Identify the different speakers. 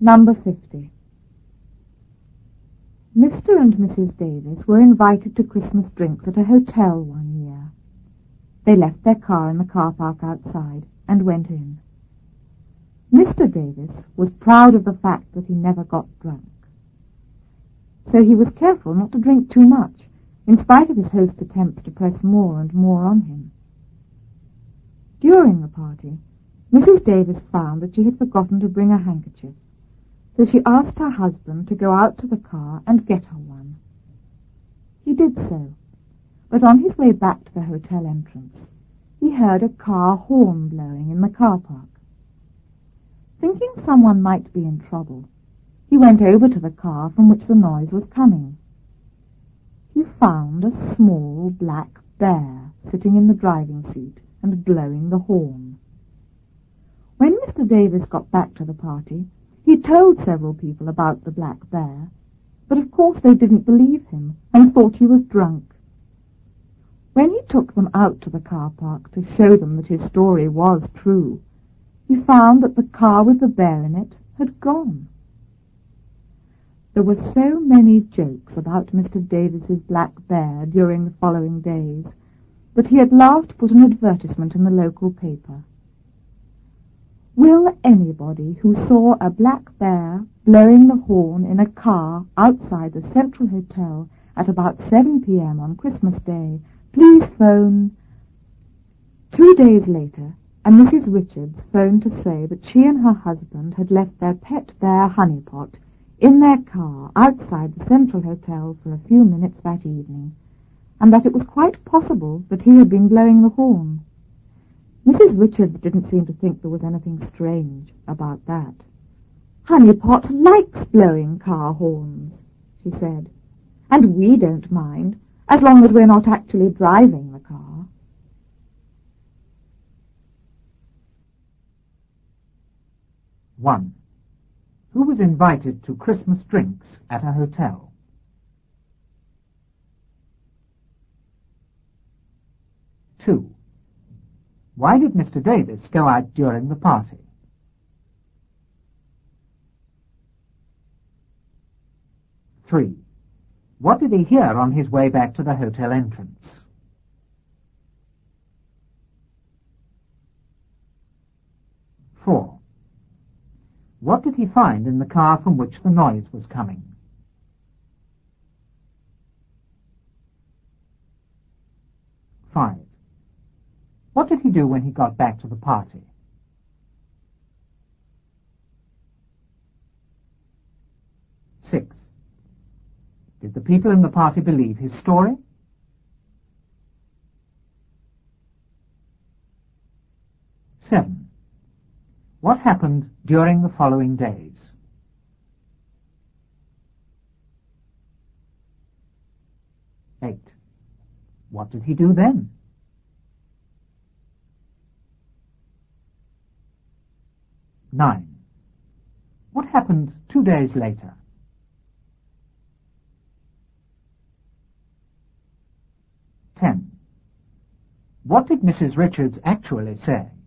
Speaker 1: Number 50. Mr. and Mrs. Davis were invited to Christmas drinks at a hotel one year. They left their car in the car park outside and went in. Mr. Davis was proud of the fact that he never got drunk. So he was careful not to drink too much, in spite of his host's attempts to press more and more on him. During the party, Mrs. Davis found that she had forgotten to bring a handkerchief, so she asked her husband to go out to the car and get her one. He did so, but on his way back to the hotel entrance, he heard a car horn blowing in the car park. Thinking someone might be in trouble, he went over to the car from which the noise was coming. He found a small black bear sitting in the driving seat and blowing the horn. When Mr. Davis got back to the party, he told several people about the black bear, but of course they didn't believe him and thought he was drunk. When he took them out to the car park to show them that his story was true, he found that the car with the bear in it had gone. There were so many jokes about Mr. Davis's black bear during the following days that he at last put an advertisement in the local paper. Will anybody who saw a black bear blowing the horn in a car outside the Central Hotel at about 7 p.m. on Christmas Day please phone? 2 days later, a Mrs. Richards phoned to say that she and her husband had left their pet bear Honeypot in their car outside the Central Hotel for a few minutes that evening, and that it was quite possible that he had been blowing the horn. Mrs. Richards didn't seem to think there was anything strange about that. Honeypot likes blowing car horns, she said, and we don't mind, as long as we're not actually driving the car.
Speaker 2: One. Who was invited to Christmas drinks at a hotel? 2. Why did Mr. Davis go out during the party? 3. What did he hear on his way back to the hotel entrance? 4. What did he find in the car from which the noise was coming? 5. What did he do when he got back to the party? 6. Did the people in the party believe his story? 7. What happened during the following days? 8. What did he do then? 9. What happened 2 days later? 10. What did Mrs. Richards actually say?